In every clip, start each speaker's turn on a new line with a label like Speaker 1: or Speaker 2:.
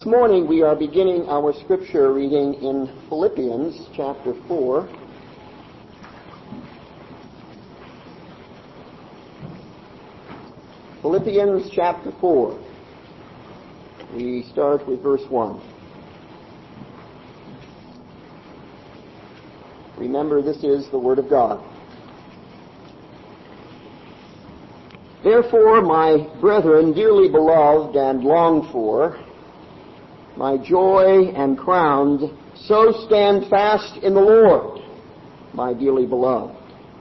Speaker 1: This morning we are beginning our scripture reading in Philippians chapter 4. Philippians chapter 4. We start with verse 1. Remember, this is the Word of God. Therefore, my brethren, dearly beloved and longed for, my joy and crown, so stand fast in the Lord, my dearly beloved.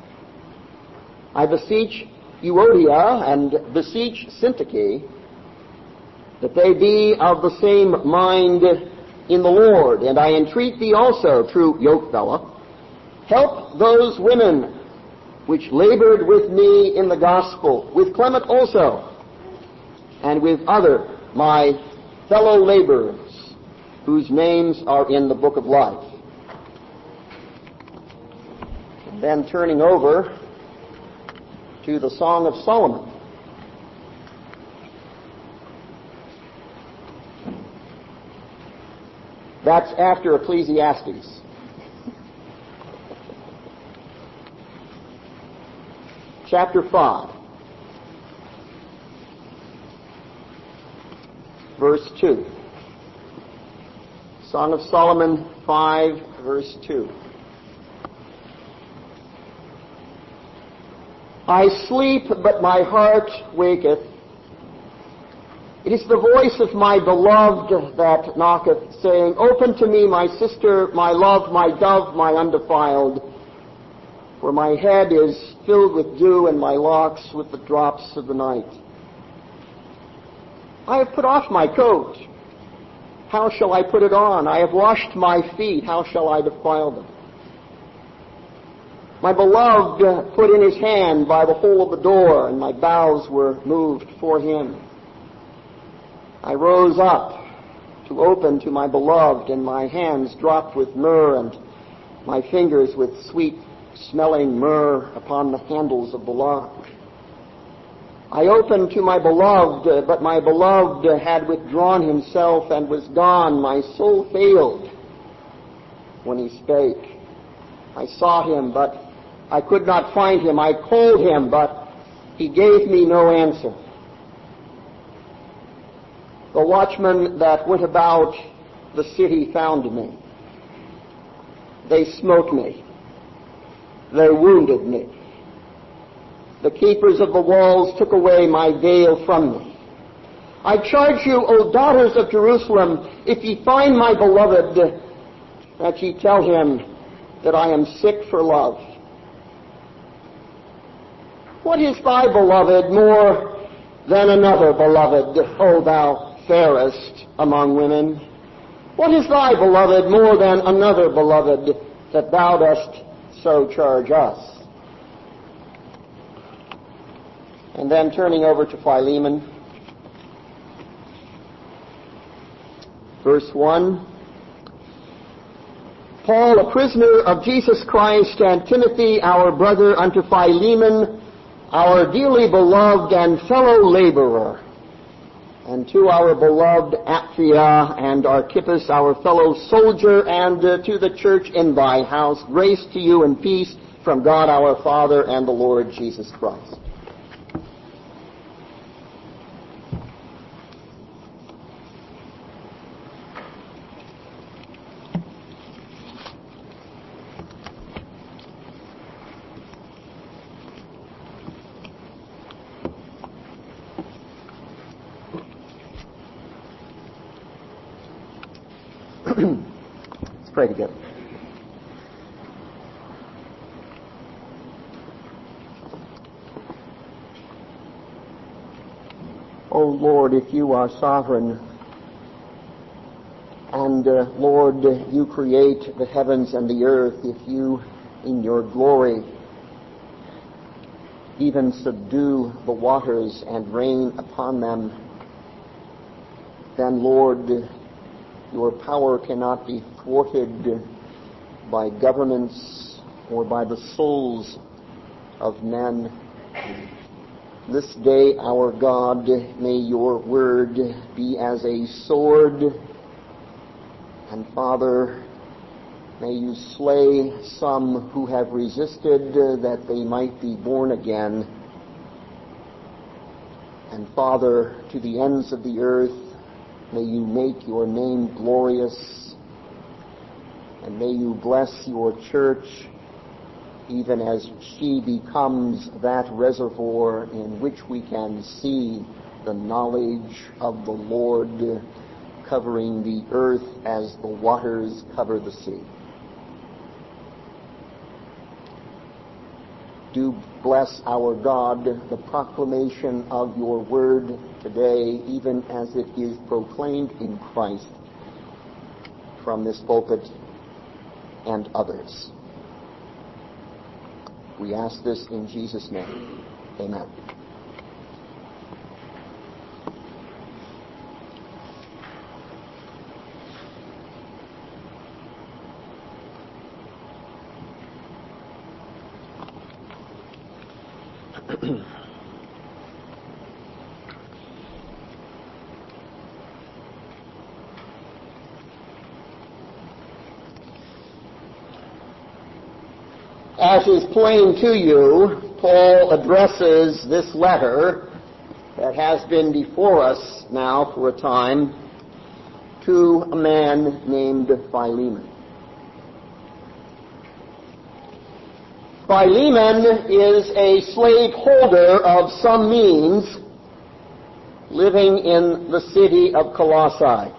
Speaker 1: I beseech Euodia and beseech Syntyche that they be of the same mind in the Lord, and I entreat thee also, true yokefellow, help those women which labored with me in the gospel, with Clement also, and with other my fellow laborers, whose names are in the book of life. And then turning over to the Song of Solomon. That's after Ecclesiastes. Chapter 5. Verse 2. Song of Solomon 5, verse 2. I sleep, but my heart waketh. It is the voice of my beloved that knocketh, saying, Open to me, my sister, my love, my dove, my undefiled. For my head is filled with dew, and my locks with the drops of the night. I have put off my coat. How shall I put it on? I have washed my feet. How shall I defile them? My beloved put in his hand by the hole of the door, and my boughs were moved for him. I rose up to open to my beloved, and my hands dropped with myrrh, and my fingers with sweet-smelling myrrh upon the handles of the lock. I opened to my beloved, but my beloved had withdrawn himself and was gone. My soul failed when he spake. I sought him, but I could not find him. I called him, but he gave me no answer. The watchmen that went about the city found me. They smote me. They wounded me. The keepers of the walls took away my veil from me. I charge you, O daughters of Jerusalem, if ye find my beloved, that ye tell him that I am sick for love. What is thy beloved more than another beloved, O thou fairest among women? What is thy beloved more than another beloved, that thou dost so charge us? And then turning over to Philemon, verse 1. Paul, a prisoner of Jesus Christ, and Timothy, our brother, unto Philemon, our dearly beloved and fellow laborer, and to our beloved Apphia and Archippus, our fellow soldier, and to the church in thy house, grace to you and peace from God our Father and the Lord Jesus Christ. Let's pray together. O Lord, if you are sovereign, and Lord, you create the heavens and the earth, if you, in your glory, even subdue the waters and reign upon them, then, Lord, your power cannot be thwarted by governments or by the souls of men. This day, our God, may your word be as a sword And Father, may you slay some who have resisted that they might be born again. And Father, to the ends of the earth, may you make your name glorious, and may you bless your church even as she becomes that reservoir in which we can see the knowledge of the Lord covering the earth as the waters cover the sea. Do bless our God the proclamation of your word today, even as it is proclaimed in Christ from this pulpit and others. We ask this in Jesus' name. Amen. As is plain to you, Paul addresses this letter that has been before us now for a time to a man named Philemon. Philemon is a slaveholder of some means living in the city of Colossae.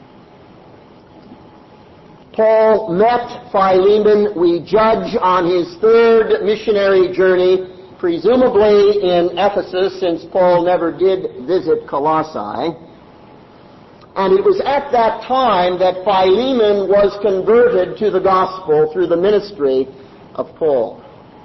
Speaker 1: Paul met Philemon, we judge, on his third missionary journey, presumably in Ephesus, since Paul never did visit Colossae. And it was at that time that Philemon was converted to the gospel through the ministry of Paul.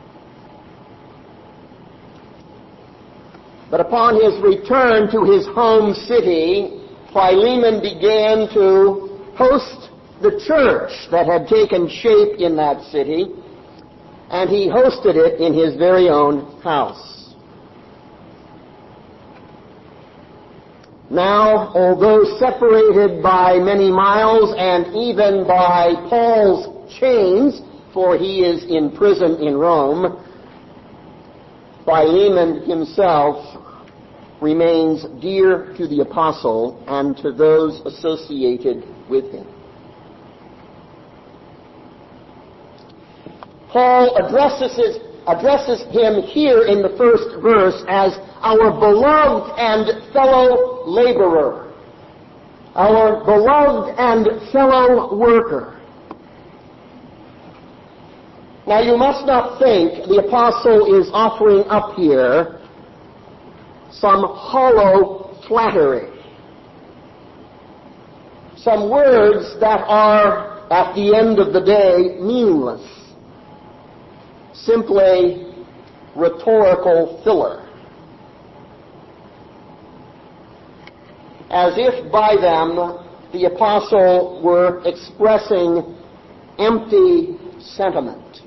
Speaker 1: But upon his return to his home city, Philemon began to host the church that had taken shape in that city, and he hosted it in his very own house. Now, although separated by many miles and even by Paul's chains, for he is in prison in Rome, Philemon himself remains dear to the apostle and to those associated with him. Paul addresses him here in the first verse as our beloved and fellow laborer, our beloved and fellow worker. Now you must not think the apostle is offering up here some hollow flattery, some words that are, at the end of the day, meaningless. Simply rhetorical filler, as if by them the apostle were expressing empty sentiment.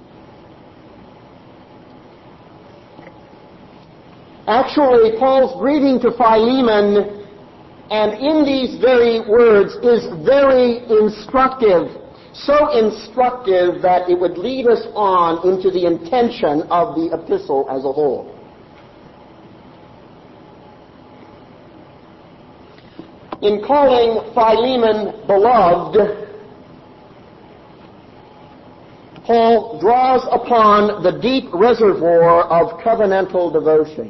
Speaker 1: Actually, Paul's greeting to Philemon, and in these very words, is very instructive. So instructive that it would lead us on into the intention of the epistle as a whole. In calling Philemon beloved, Paul draws upon the deep reservoir of covenantal devotion.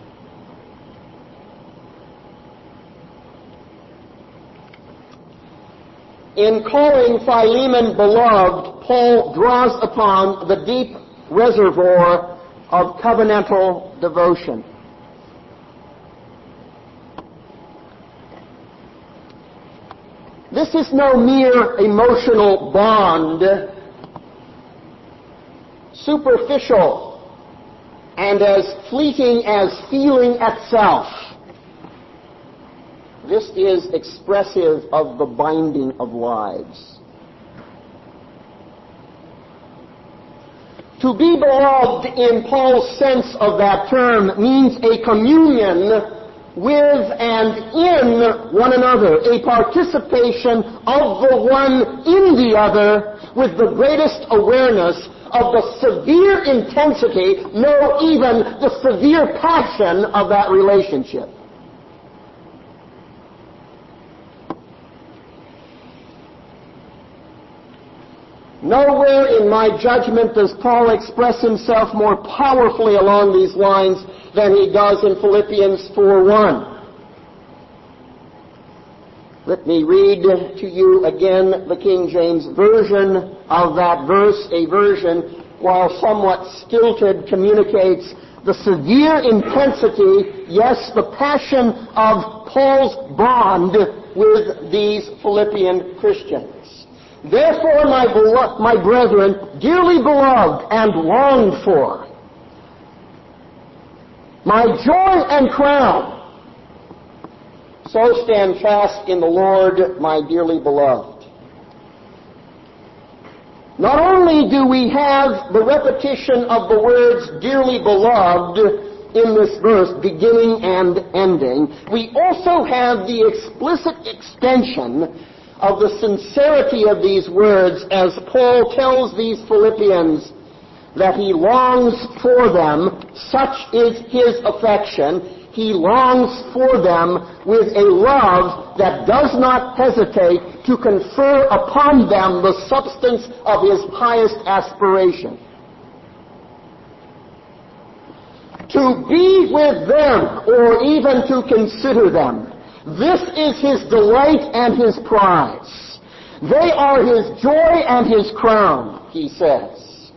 Speaker 1: In calling Philemon beloved, Paul draws upon the deep reservoir of covenantal devotion. This is no mere emotional bond, superficial and as fleeting as feeling itself. This is expressive of the binding of lives. To be beloved in Paul's sense of that term means a communion with and in one another, a participation of the one in the other with the greatest awareness of the severe intensity, no, even the severe passion of that relationship. Nowhere in my judgment does Paul express himself more powerfully along these lines than he does in Philippians 4:1. Let me read to you again the King James Version of that verse, a version, while somewhat stilted, communicates the severe intensity, yes, the passion of Paul's bond with these Philippian Christians. Therefore, my brethren, dearly beloved and longed for, my joy and crown, so stand fast in the Lord, my dearly beloved. Not only do we have the repetition of the words dearly beloved in this verse, beginning and ending, we also have the explicit extension of the sincerity of these words as Paul tells these Philippians that he longs for them, such is his affection. He longs for them with a love that does not hesitate to confer upon them the substance of his highest aspiration. To be with them, or even to consider them, this is his delight and his prize. They are his joy and his crown, he says.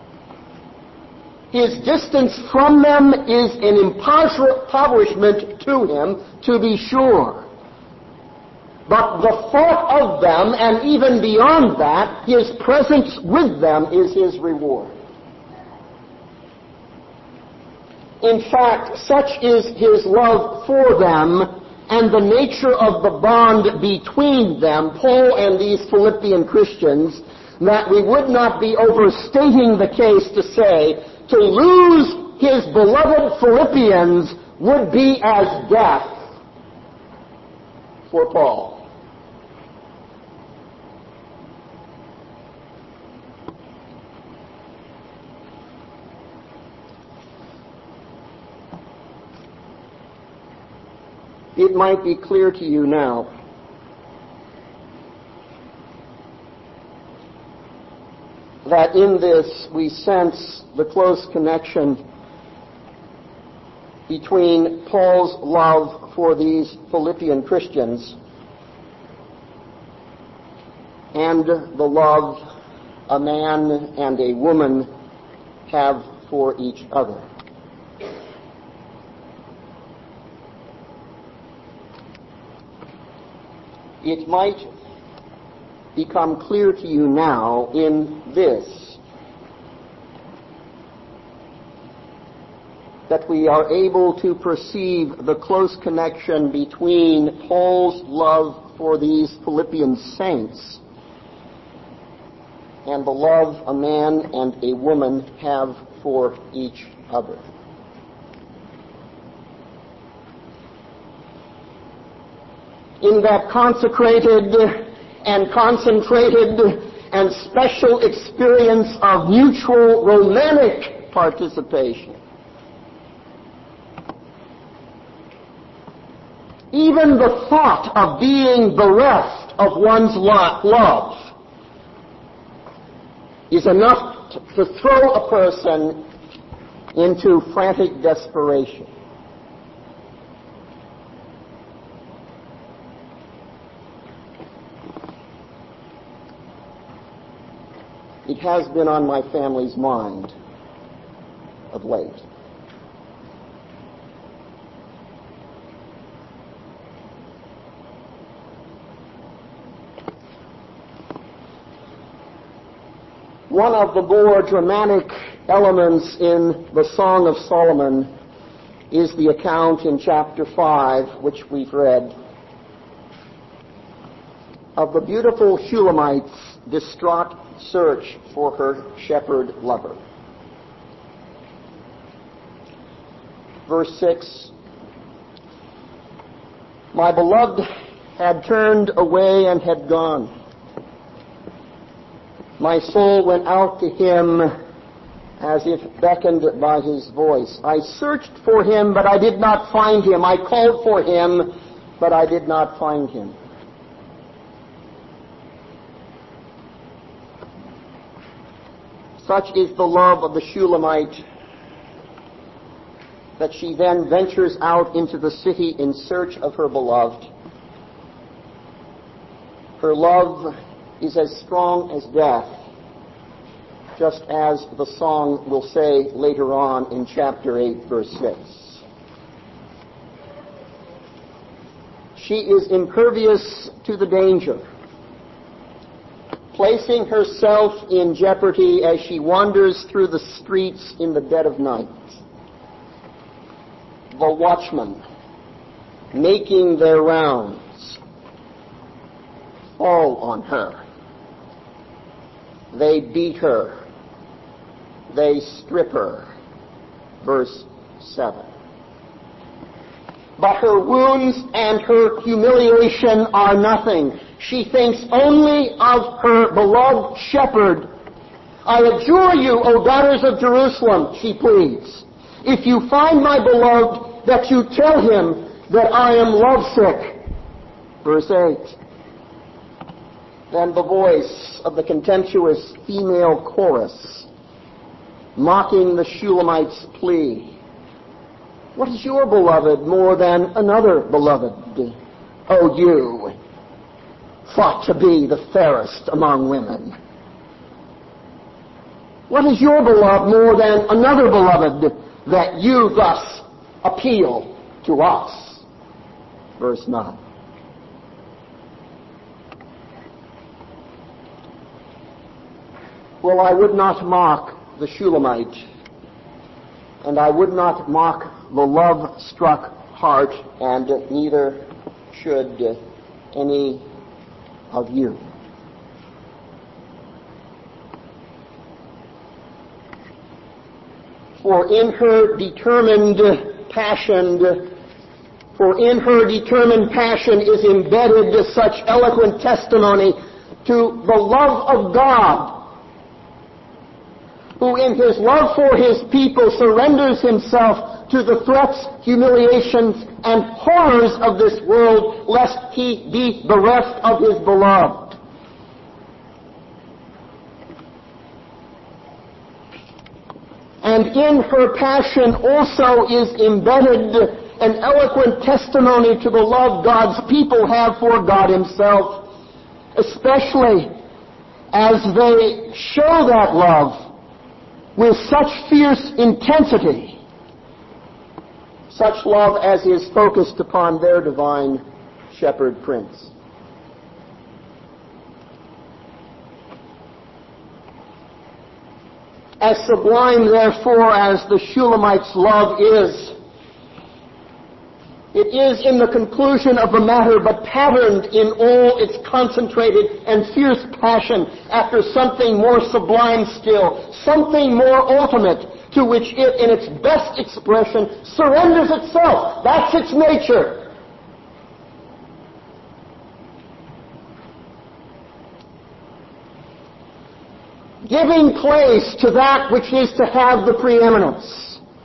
Speaker 1: His distance from them is an impoverishment to him, to be sure. But the thought of them, and even beyond that, his presence with them is his reward. In fact, such is his love for them and the nature of the bond between them, Paul and these Philippian Christians, that we would not be overstating the case to say to lose his beloved Philippians would be as death for Paul. It might be clear to you now that in this we sense the close connection between Paul's love for these Philippian Christians and the love a man and a woman have for each other. It might become clear to you now in this, that we are able to perceive the close connection between Paul's love for these Philippian saints and the love a man and a woman have for each other. In that consecrated and concentrated and special experience of mutual romantic participation, even the thought of being bereft of one's love is enough to throw a person into frantic desperation. It has been on my family's mind of late. One of the more dramatic elements in the Song of Solomon is the account in chapter 5, which we've read, of the beautiful Shulamite's distraught search for her shepherd lover. Verse 6, My beloved had turned away and had gone. My soul went out to him as if beckoned by his voice. I searched for him, but I did not find him. I called for him, but I did not find him. Such is the love of the Shulamite that she then ventures out into the city in search of her beloved. Her love is as strong as death, just as the song will say later on in chapter 8, verse 6. She is impervious to the danger, placing herself in jeopardy as she wanders through the streets in the dead of night. The watchmen, making their rounds, fall on her. They beat her. They strip her. Verse 7. But her wounds and her humiliation are nothing. She thinks only of her beloved shepherd. I adjure you, O daughters of Jerusalem, she pleads, if you find my beloved, that you tell him that I am lovesick. Verse 8. Then the voice of the contemptuous female chorus, mocking the Shulamite's plea. What is your beloved more than another beloved? O you, thought to be the fairest among women. What is your beloved more than another beloved that you thus appeal to us? Verse 9. Well, I would not mock the Shulamite, and I would not mock the love-struck heart, and neither should any of you. For in her determined passion is embedded such eloquent testimony to the love of God, who in his love for his people surrenders himself to the threats, humiliations, and horrors of this world, lest he be bereft of his beloved. And in her passion also is embedded an eloquent testimony to the love God's people have for God himself, especially as they show that love with such fierce intensity, such love as is focused upon their divine shepherd prince. As sublime, therefore, as the Shulamite's love is, it is in the conclusion of the matter, but patterned in all its concentrated and fierce passion after something more sublime still, something more ultimate, to which it, in its best expression, surrenders itself. That's its nature. Giving place to that which is to have the preeminence.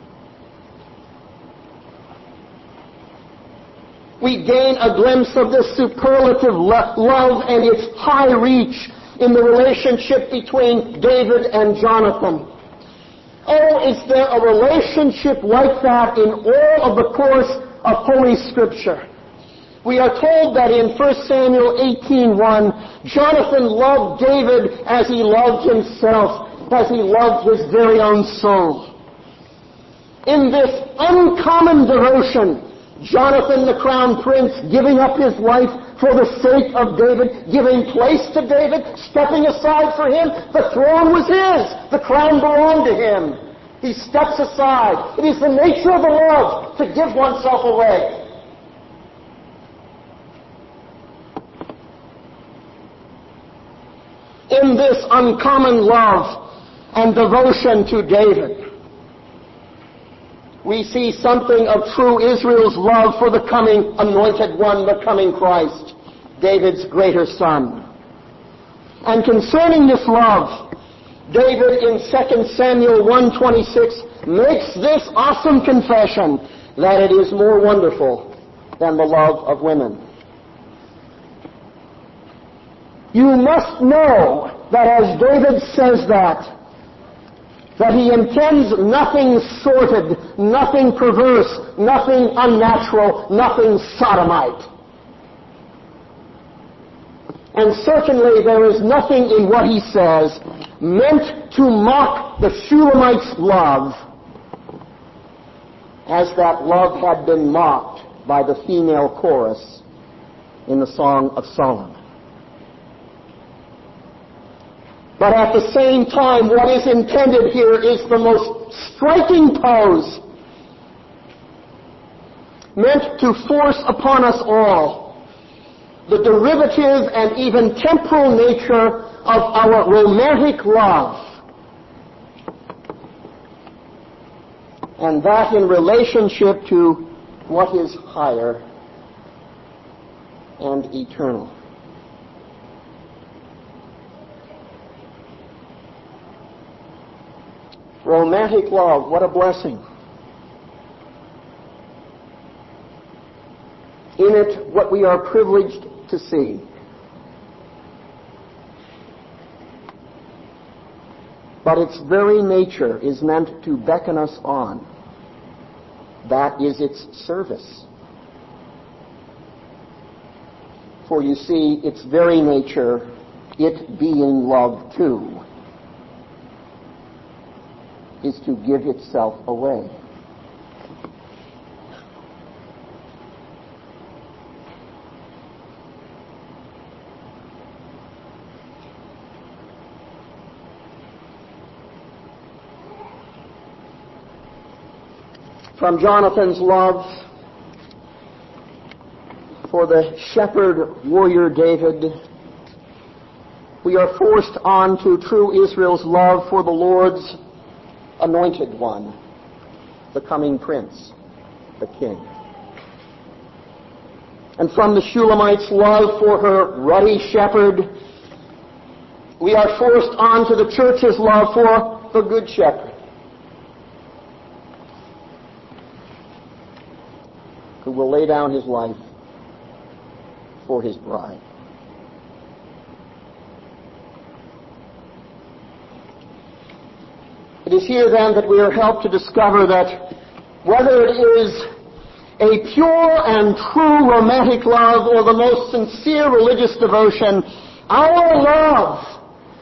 Speaker 1: We gain a glimpse of this superlative love and its high reach in the relationship between David and Jonathan. Oh, is there a relationship like that in all of the course of Holy Scripture? We are told that in 1 Samuel 18:1, Jonathan loved David as he loved himself, as he loved his very own soul. In this uncommon devotion, Jonathan, the crown prince, giving up his life for the sake of David, giving place to David, stepping aside for him. The throne was his. The crown belonged to him. He steps aside. It is the nature of the love to give oneself away. In this uncommon love and devotion to David, we see something of true Israel's love for the coming anointed one, the coming Christ, David's greater son. And concerning this love, David in 2 Samuel 1:26 makes this awesome confession that it is more wonderful than the love of women. You must know that as David says that he intends nothing sordid, nothing perverse, nothing unnatural, nothing sodomite. And certainly there is nothing in what he says meant to mock the Shulamites' love, as that love had been mocked by the female chorus in the Song of Solomon. But at the same time, what is intended here is the most striking pose, meant to force upon us all the derivative and even temporal nature of our romantic love, and that in relationship to what is higher and eternal. Romantic love, what a blessing. In it, what we are privileged to see. But its very nature is meant to beckon us on. That is its service. For you see, its very nature, it being love too, is to give itself away. From Jonathan's love for the shepherd warrior David, we are forced on to true Israel's love for the Lord's anointed one, the coming prince, the king. And from the Shulamite's love for her ruddy shepherd, we are forced on to the church's love for the good shepherd, who will lay down his life for his bride. It is here then that we are helped to discover that whether it is a pure and true romantic love or the most sincere religious devotion, our love,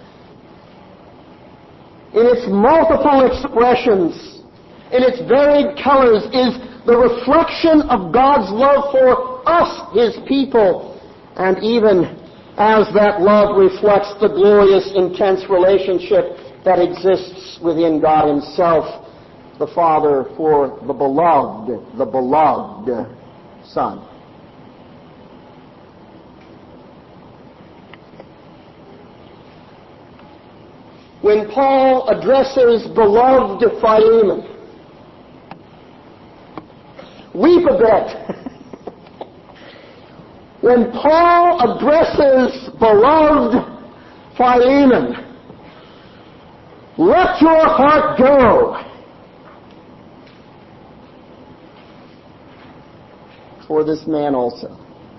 Speaker 1: in its multiple expressions, in its varied colors, is the reflection of God's love for us, His people, and even as that love reflects the glorious, intense relationship that exists within God Himself, the Father, for the beloved Son. When Paul addresses beloved Philemon, weep a bit. When Paul addresses beloved Philemon, let your heart go. For this man also.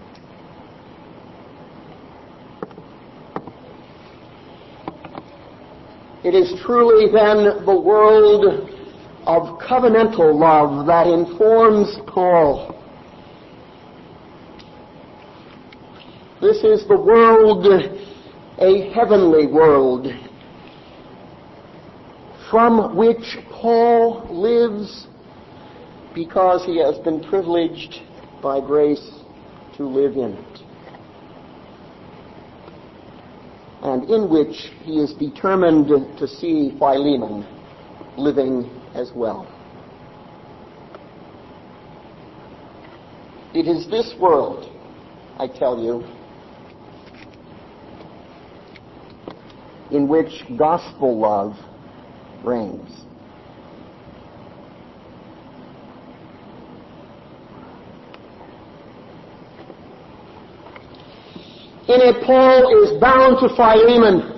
Speaker 1: It is truly then the world of covenantal love that informs Paul. This is the world, a heavenly world, from which Paul lives because he has been privileged by grace to live in it, and in which he is determined to see Philemon living as well. It is this world, I tell you, in which gospel love reigns. In it, Paul is bound to Philemon.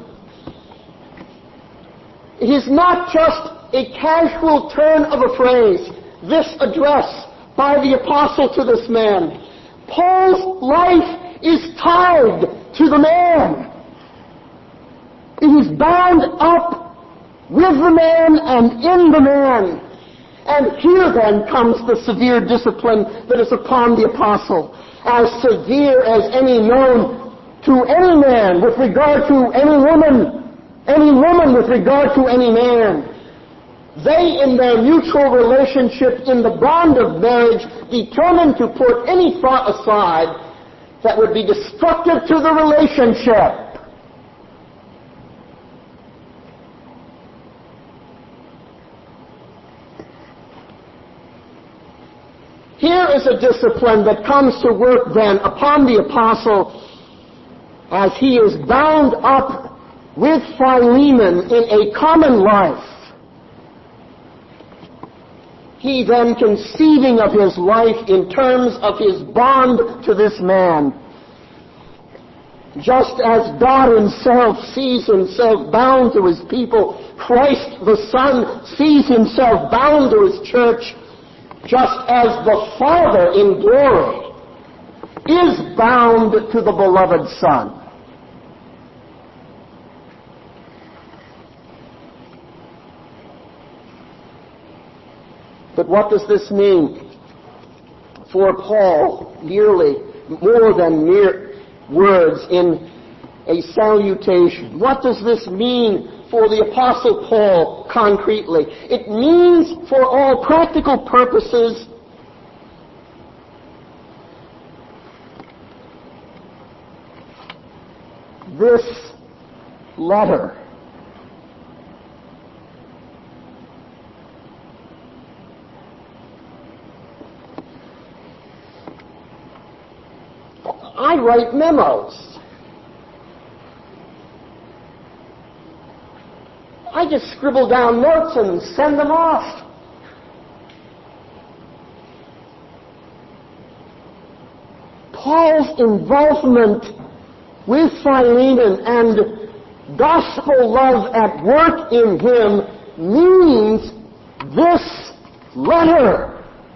Speaker 1: It is not just a casual turn of a phrase, this address by the apostle to this man. Paul's life is tied to the man. It is bound up with the man and in the man. And here then comes the severe discipline that is upon the apostle, as severe as any known to any man with regard to any woman with regard to any man. They, in their mutual relationship, in the bond of marriage, determined to put any thought aside that would be destructive to the relationship. Here is a discipline that comes to work then upon the apostle as he is bound up with Philemon in a common life. He then conceiving of his life in terms of his bond to this man. Just as God himself sees himself bound to his people, Christ the Son sees himself bound to his church, just as the Father in glory is bound to the beloved Son. But what does this mean for Paul, merely more than mere words in a salutation? What does this mean for the Apostle Paul concretely? It means, for all practical purposes, this letter I write memos. I just scribble down notes and send them off. Paul's involvement with Philemon and gospel love at work in him means this letter.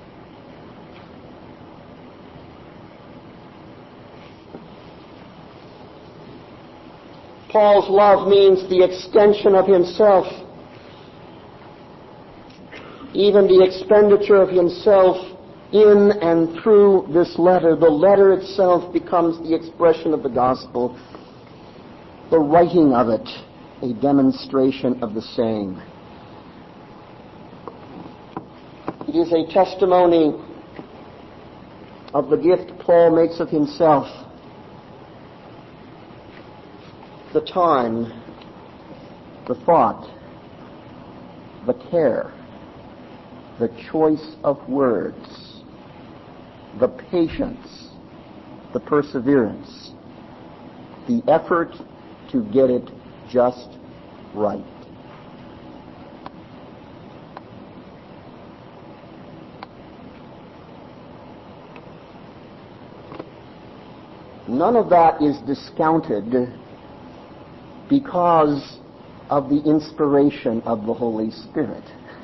Speaker 1: Paul's love means the extension of himself, even the expenditure of himself in and through this letter. The letter itself becomes the expression of the gospel, the writing of it, a demonstration of the same. It is a testimony of the gift Paul makes of himself, the time, the thought, the care, the choice of words, the patience, the perseverance, the effort to get it just right. None of that is discounted because of the inspiration of the Holy Spirit.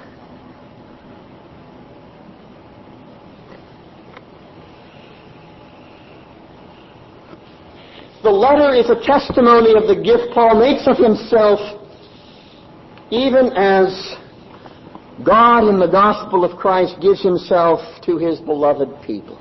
Speaker 1: The letter is a testimony of the gift Paul makes of himself, even as God in the gospel of Christ gives himself to his beloved people.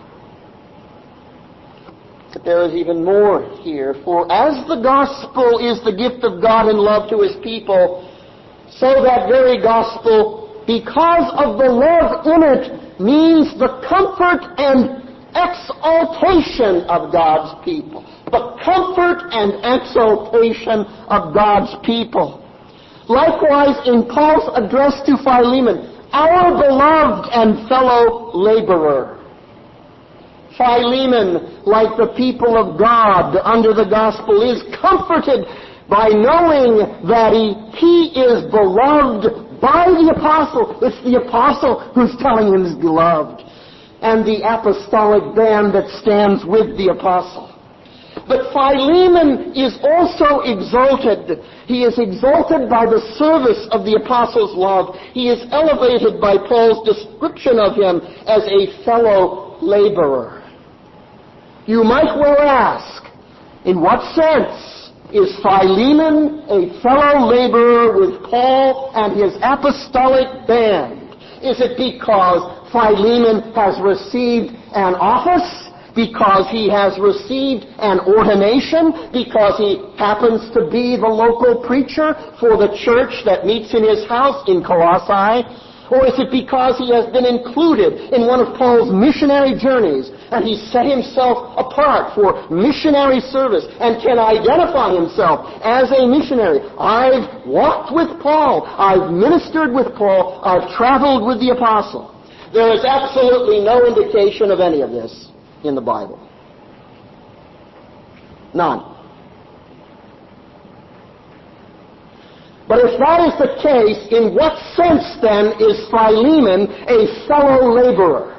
Speaker 1: But there is even more here, for as the gospel is the gift of God in love to his people, so that very gospel, because of the love in it, means the comfort and exaltation of God's people. The comfort and exaltation of God's people. Likewise, in Paul's address to Philemon, our beloved and fellow laborer. Philemon, like the people of God under the gospel, is comforted by knowing that he is beloved by the apostle. It's the apostle who's telling him he's beloved, and the apostolic band that stands with the apostle. But Philemon is also exalted. He is exalted by the service of the apostle's love. He is elevated by Paul's description of him as a fellow laborer. You might well ask, in what sense is Philemon a fellow laborer with Paul and his apostolic band? Is it because Philemon has received an office? Because he has received an ordination? Because he happens to be the local preacher for the church that meets in his house in Colossae? Or is it because he has been included in one of Paul's missionary journeys and he set himself apart for missionary service and can identify himself as a missionary? I've walked with Paul. I've ministered with Paul. I've traveled with the apostle. There is absolutely no indication of any of this in the Bible. None. But if that is the case, in what sense then is Philemon a fellow laborer?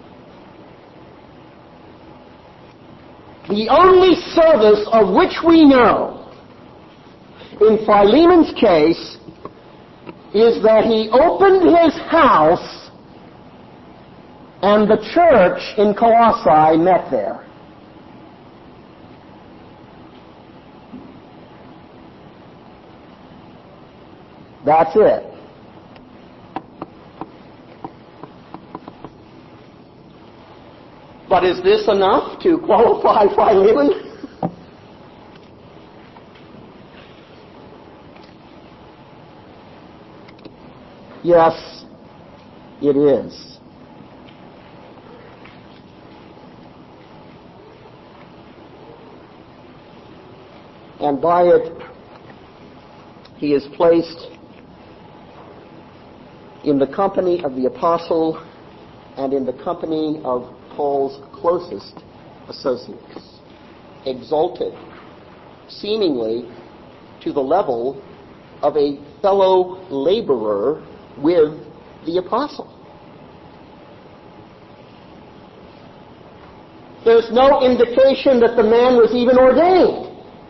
Speaker 1: The only service of which we know in Philemon's case is that he opened his house and the church in Colossae met there. That's it. But is this enough to qualify Philemon? Yes, it is. And by it, he is placed in the company of the apostle and in the company of Paul's closest associates, exalted, seemingly to the level of a fellow laborer with the apostle. There's no indication that the man was even ordained.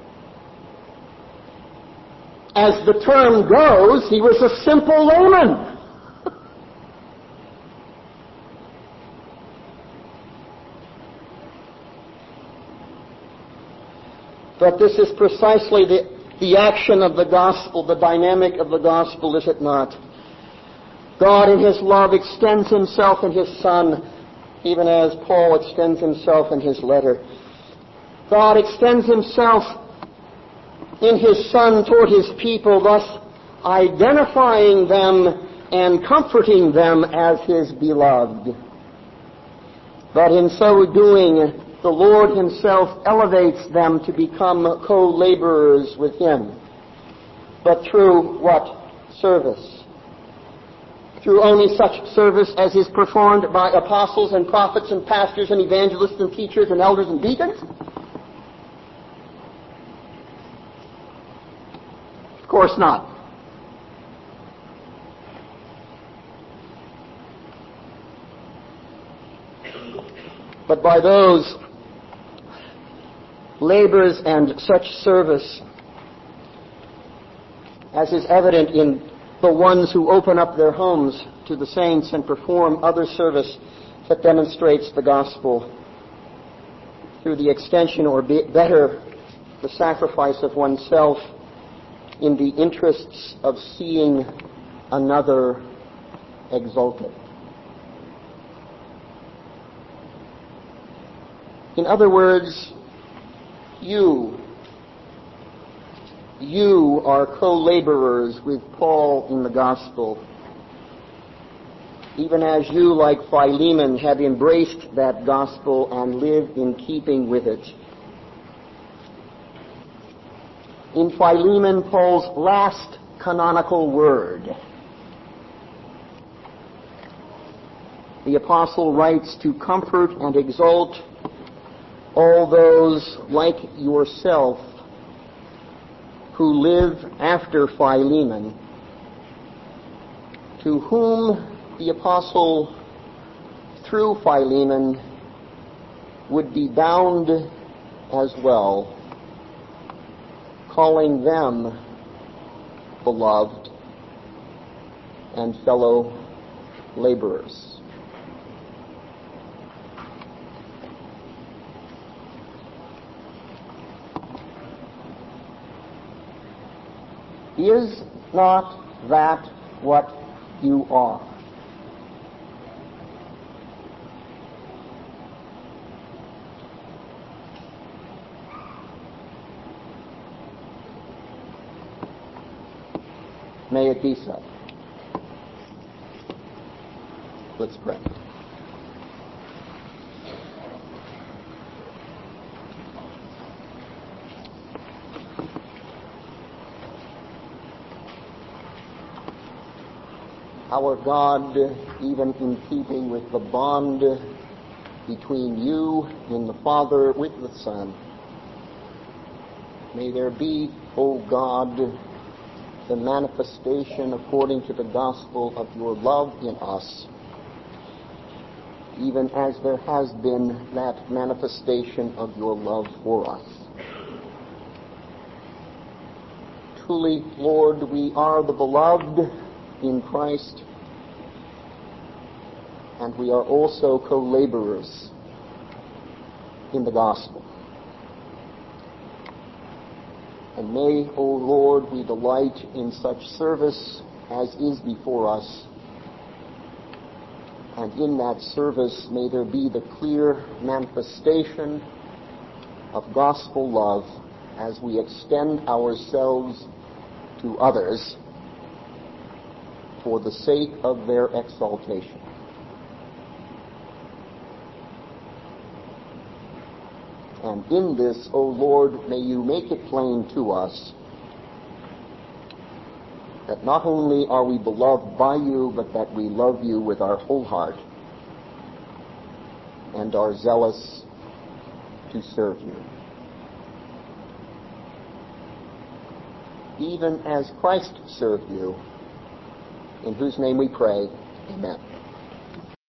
Speaker 1: As the term goes, he was a simple layman. But this is precisely the action of the gospel, the dynamic of the gospel, is it not? God in His love extends Himself in His Son, even as Paul extends himself in his letter. God extends Himself in His Son toward His people, thus identifying them and comforting them as His beloved. But in so doing, the Lord Himself elevates them to become co-laborers with Him. But through what service? Through only such service as is performed by apostles and prophets and pastors and evangelists and teachers and elders and deacons? Of course not. But by those labors and such service as is evident in the ones who open up their homes to the saints and perform other service that demonstrates the gospel through the extension, or better, the sacrifice of oneself in the interests of seeing another exalted. In other words, you are co-laborers with Paul in the gospel, even as you, like Philemon, have embraced that gospel and live in keeping with it. In Philemon, Paul's last canonical word, the apostle writes to comfort and exalt all those like yourself who live after Philemon, to whom the apostle, through Philemon, would be bound as well, calling them beloved and fellow laborers. Is not that what you are? May it be so. Let's pray. Our God, even in keeping with the bond between you and the Father with the Son, may there be, O God, the manifestation according to the gospel of your love in us, even as there has been that manifestation of your love for us. Truly, Lord, we are the beloved in Christ, and we are also co-laborers in the gospel. And may, O Lord, we delight in such service as is before us, and in that service may there be the clear manifestation of gospel love as we extend ourselves to others for the sake of their exaltation. And in this, O Lord, may you make it plain to us that not only are we beloved by you, but that we love you with our whole heart and are zealous to serve you. Even as Christ served you, in whose name we pray, amen.